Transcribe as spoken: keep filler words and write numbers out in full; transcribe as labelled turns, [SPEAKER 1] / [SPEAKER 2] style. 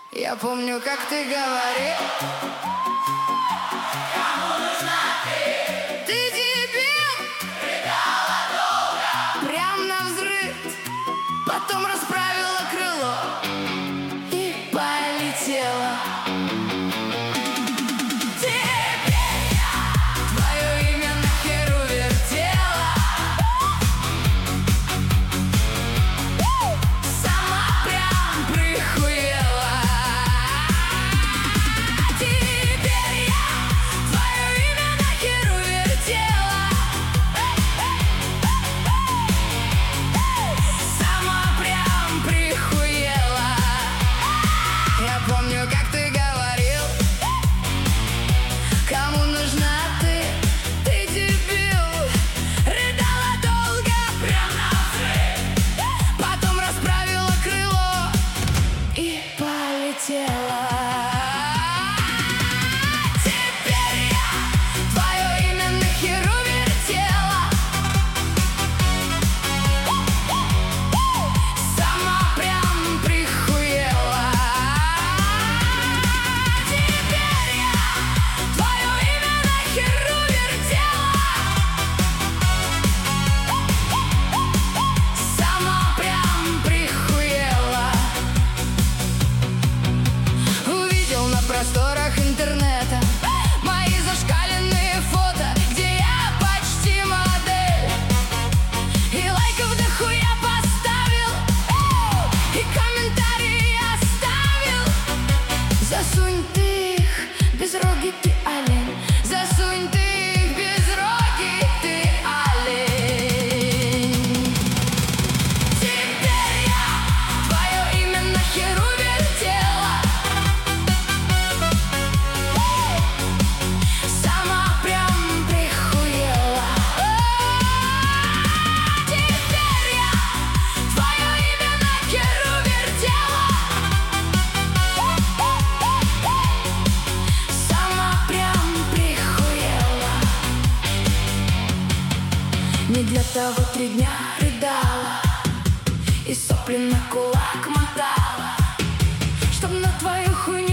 [SPEAKER 1] Я помню, как ты говорил:
[SPEAKER 2] кому нужна ты?
[SPEAKER 1] ты дебил,
[SPEAKER 2] Рыдала долго,
[SPEAKER 1] прям навзрыд. Потом расправила крыло и полетела.
[SPEAKER 2] теперь я
[SPEAKER 1] Твое имя на херу вертела, сама прям прихуела.
[SPEAKER 2] Теперь я
[SPEAKER 1] Твое имя на херу вертела, сама прям прихуела. Я помню, как ты говорил: кому нужна ты? Ты дебил. Рыдала долго,
[SPEAKER 2] прям навзрыд.
[SPEAKER 1] потом расправила крыло и полетела. Теперь я твое имя на херу вертела, сама прям прихуела. Теперь я твое имя на херу вертела, сама прям прихуела. Увидел на просторах интернета мои зашкаленные фото, где я почти модель, и лайков дохуя поставил, и комментарии оставил. Засунь ты их, безрогий ты олень, засунь ты их, безрогий ты олень. Теперь я твое имя на херу вертела, сама прям прихуела. Теперь я твое имя на херу вертела, сама прям прихуела. Не для того три дня рыдала и сопли на кулак мотала, чтоб на твою хуйню